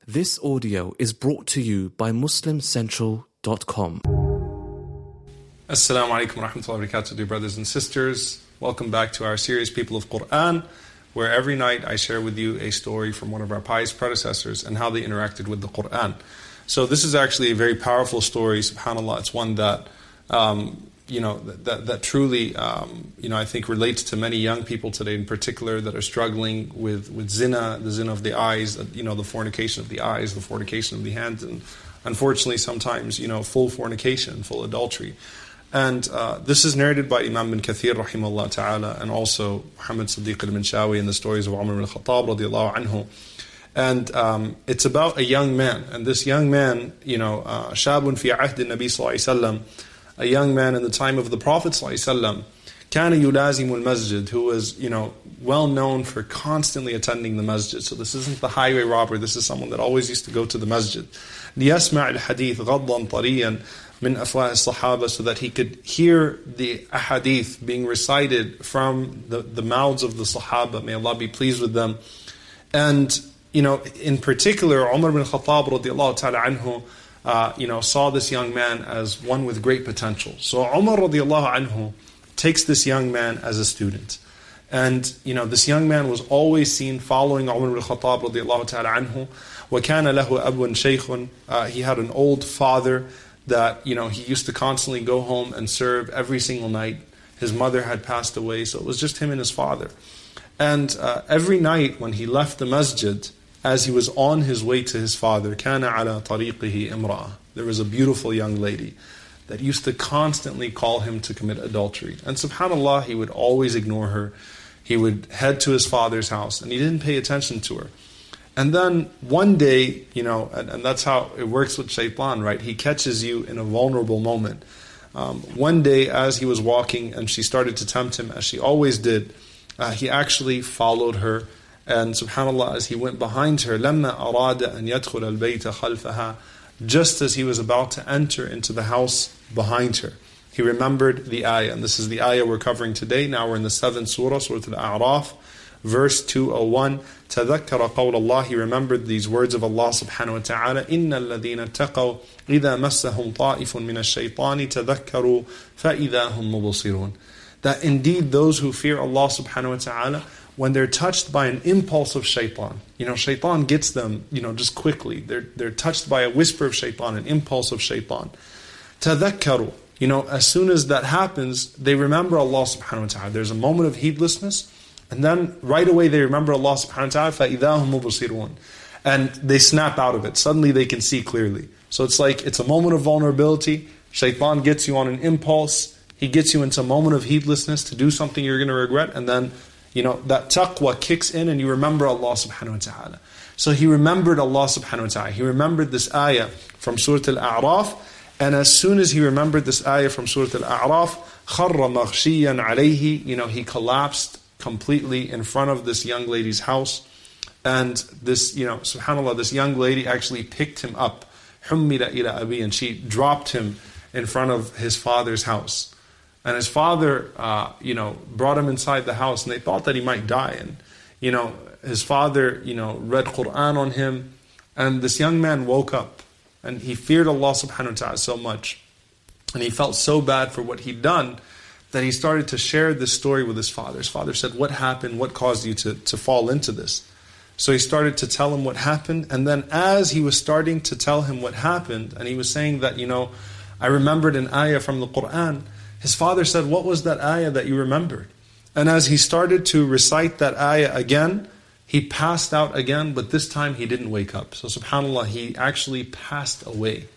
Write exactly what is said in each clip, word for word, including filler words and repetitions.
This audio is brought to you by Muslim Central dot com. Assalamu alaikum wa rahmatullahi wa barakatuh, dear brothers and sisters. Welcome back to our series, People of Quran, where every night I share with you a story from one of our pious predecessors and how they interacted with the Quran. So this is actually a very powerful story, subhanAllah. It's one that, um, you know, that, that truly, um, you know, I think relates to many young people today in particular that are struggling with, with zina, the zina of the eyes, you know, the fornication of the eyes, the fornication of the hands, and unfortunately sometimes, you know, full fornication, full adultery. And uh, this is narrated by Imam bin Kathir, rahimahullah ta'ala, and also Muhammad Siddiq al-Minshawi in the stories of Umar ibn Khattab, radiallahu anhu. And um, it's about a young man. And this young man, you know, uh, shabun fi ahd al-Nabi sallallahu alayhi wa sallam, a young man in the time of the Prophet ﷺ, كان يلازم المسجد, who was, you know, well known for constantly attending the masjid. So this isn't the highway robber. This is someone that always used to go to the masjid. ليسمع الحديث غضا طريا من أفواه الصحابة, so that he could hear the ahadith being recited from the, the mouths of the Sahaba. May Allah be pleased with them. And, you know, in particular, Umar ibn Khattab radiallahu ta'ala anhu, Uh, you know, saw this young man as one with great potential. So Umar radiallahu anhu takes this young man as a student. And, you know, this young man was always seen following Umar ibn Khattab radiallahu ta'ala anhu. وَكَانَ لَهُ أَبٌ شَيْخٌ, uh, he had an old father that, you know, he used to constantly go home and serve every single night. His mother had passed away, so it was just him and his father. And uh, every night when he left the masjid, as he was on his way to his father, كَانَ عَلَى طَرِيقِهِ إِمْرَأَةٌ, there was a beautiful young lady that used to constantly call him to commit adultery. And subhanAllah, he would always ignore her. He would head to his father's house, and he didn't pay attention to her. And then one day, you know, and, and that's how it works with shaitan, right? He catches you in a vulnerable moment. Um, one day, as he was walking, and she started to tempt him, as she always did, uh, he actually followed her. And subhanAllah, as he went behind her, لَمَّا أَرَادَ أَنْ يَدْخُلَ الْبَيْتَ خَلْفَهَا, just as he was about to enter into the house behind her, he remembered the ayah. And this is the ayah we're covering today. Now we're in the seventh surah, Surah Al-A'raf, verse two oh one. تَذَكَّرَ قَوْلَ اللَّهِ, he remembered these words of Allah subhanahu wa ta'ala, إِنَّ الَّذِينَ اتَّقَوْا إِذَا مَسَّهُمْ طَائِفٌ مِنَ الشَّيْطَانِ تَذَكَّرُوا فَإِذَا هُمْ مُبْصِرُونَ. That indeed those who fear Allah subhanahu wa ta'ala, when they're touched by an impulse of shaitan, you know, shaitan gets them, you know, just quickly. They're they're touched by a whisper of shaitan, an impulse of shaitan. تَذَكَّرُوا, you know, as soon as that happens, they remember Allah subhanahu wa ta'ala. There's a moment of heedlessness, and then right away they remember Allah subhanahu wa ta'ala, فَإِذَا هُمْ مُبْصِرُونَ, and they snap out of it. Suddenly they can see clearly. So it's like, it's a moment of vulnerability. Shaitan gets you on an impulse. He gets you into a moment of heedlessness to do something you're going to regret, and then, you know, that taqwa kicks in and you remember Allah subhanahu wa ta'ala. So he remembered Allah subhanahu wa ta'ala. He remembered this ayah from Surah Al-A'raf. And as soon as he remembered this ayah from Surah Al-A'raf, خَرَّ مَغْشِيًّا عَلَيْهِ, you know, he collapsed completely in front of this young lady's house. And this, you know, subhanAllah, this young lady actually picked him up. حُمِّلَ إِلَى أَبِي, and she dropped him in front of his father's house. And his father, uh, you know, brought him inside the house, and they thought that he might die. And, you know, his father, you know, read Quran on him, and this young man woke up, and he feared Allah subhanahu wa ta'ala so much, and he felt so bad for what he'd done, that he started to share this story with his father. His father said, "What happened? What caused you to, to fall into this?" So he started to tell him what happened, and then as he was starting to tell him what happened, and he was saying that, you know, I remembered an ayah from the Quran, his father said, "What was that ayah that you remembered?" And as he started to recite that ayah again, he passed out again, but this time he didn't wake up. So subhanAllah, he actually passed away.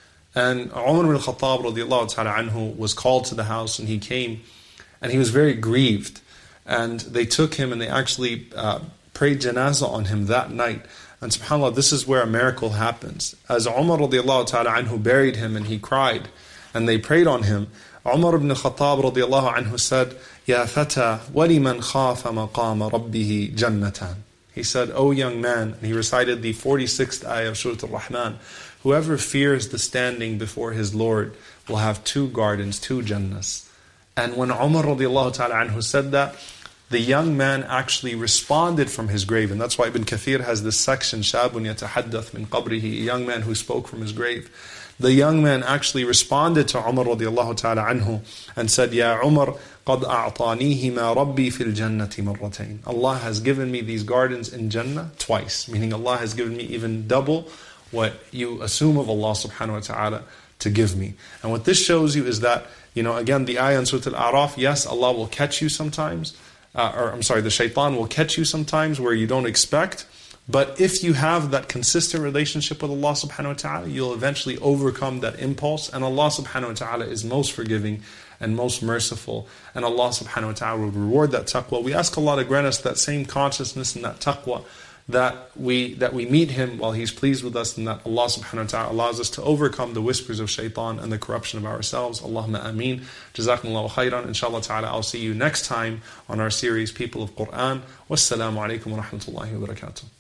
And Umar ibn Khattab radiallahu ta'ala anhu was called to the house, and he came, and he was very grieved. And they took him and they actually uh, prayed janazah on him that night. And subhanAllah, this is where a miracle happens. As Umar radiallahu ta'ala anhu buried him and he cried, and they prayed on him, Umar ibn Khattab radiallahu anhu said, "Ya fata, waliman khafa maqama rabbihi jannatan." He said, "O young man," and he recited the forty-sixth ayah of Surah Al-Rahman, "whoever fears the standing before his Lord will have two gardens, two jannahs." And when Umar radiallahu ta'ala anhu said that, the young man actually responded from his grave. And that's why Ibn Kathir has this section, شَابٌ يَتَحَدَّثْ مِنْ قَبْرِهِ, a young man who spoke from his grave. The young man actually responded to Umar radiallahu ta'ala anhu and said, Ya Umar, قَدْ أَعْطَانِيهِمَا رَبِّي فِي الْجَنَّةِ مَرَّتَيْنِ. Allah has given me these gardens in Jannah twice, meaning Allah has given me even double what you assume of Allah subhanahu wa ta'ala to give me. And what this shows you is that, you know, again, the ayah in Surah Al-A'raf, yes, Allah will catch you sometimes, uh, or I'm sorry, the shaitan will catch you sometimes where you don't expect. But if you have that consistent relationship with Allah subhanahu wa ta'ala, you'll eventually overcome that impulse. And Allah subhanahu wa ta'ala is most forgiving and most merciful. And Allah subhanahu wa ta'ala will reward that taqwa. We ask Allah to grant us that same consciousness and that taqwa, that we that we meet Him while He's pleased with us, and that Allah subhanahu wa ta'ala allows us to overcome the whispers of shaitan and the corruption of ourselves. Allahumma ameen. Jazakumullahu khairan. Inshallah ta'ala, I'll see you next time on our series, People of Quran. Wassalamu alaikum wa rahmatullahi wa barakatuh.